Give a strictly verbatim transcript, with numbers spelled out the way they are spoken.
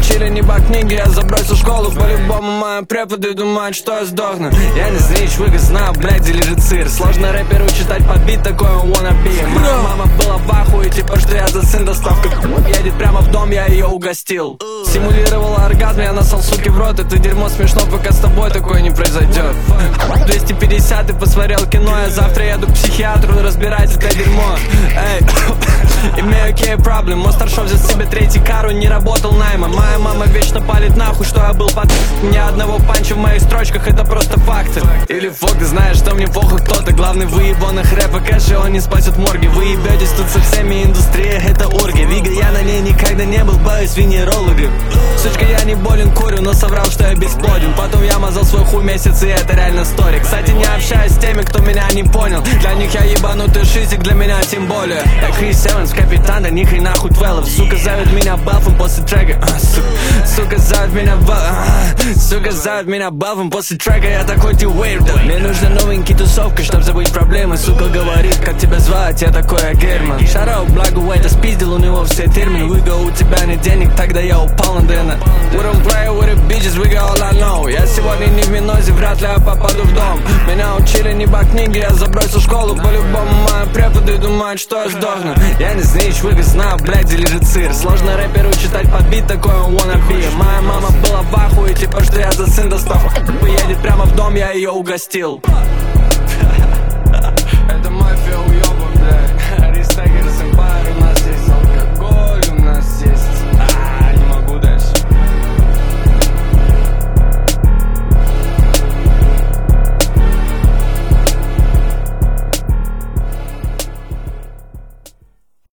учили не по книге, я забросил школу. По-любому мои преподы думают, что я сдохну. Я не знаю, чвыга, знаю, блядь, или же цир. Сложно рэперу читать под бит, такой он wanna be. Моя мама была в ахуе, типа, что я за сын доставка. Едет прямо в дом, я ее угостил. Симулировала оргазм, я насал суки в рот. Это дерьмо смешно, пока с тобой такое не произойдет. Двести пятьдесят, ты посмотрел кино. Я завтра еду к психиатру разбирать это дерьмо. Эй, имею кей проблем. Мой старшов взял себе третий кару, не работал найма. Моя мама вечно палит нахуй, что я был под... Ни одного панча в моих строчках, это просто факты. Или фок, ты знаешь, что мне похуй кто ты. Главный выебанных рэпа кэши, он не спасет морги. Вы ебетесь тут со всеми, индустрия это орги. Вига, я на ней никогда не был, боюсь венерологи. Сучка, я не болен, курю, но соврал, что я бесплоден. Потом я мазал свой хуй месяц, и это реально стори. Кстати, не общаюсь с теми, кто меня не понял. Для них я ебанутый шизик, для меня тем более. Я Крис Эванс, капитан, да нихрена нахуй твелов. Сука, зовет меня бафом после трека. а, сука, сука, зовет меня бафом. а, Сука, зовет меня бафом после трека. Я такой ты weirdo. Мне нужна новенький тусовка, чтоб забыть проблемы. Сука говорит, как тебя звать, я такой я Герман. Шарау, благо, это спиздил, у него все термины. Выго, у тебя нет денег, тогда я упал на Дэна. We don't play with the bitches, we got all I know. Я сегодня не в Минозе, вряд ли я попаду в дом. Меня учили не по книге, я забросил школу. По-любому мои преподы думают, что я сдохну. Я не знаю, чвыга, знаю, блядь, или же цир. Сложно рэперу читать под бит, такой он wanna be. Моя мама была в ахуе, типа, что я за сын достав. Поедет прямо в дом, я ее угостил.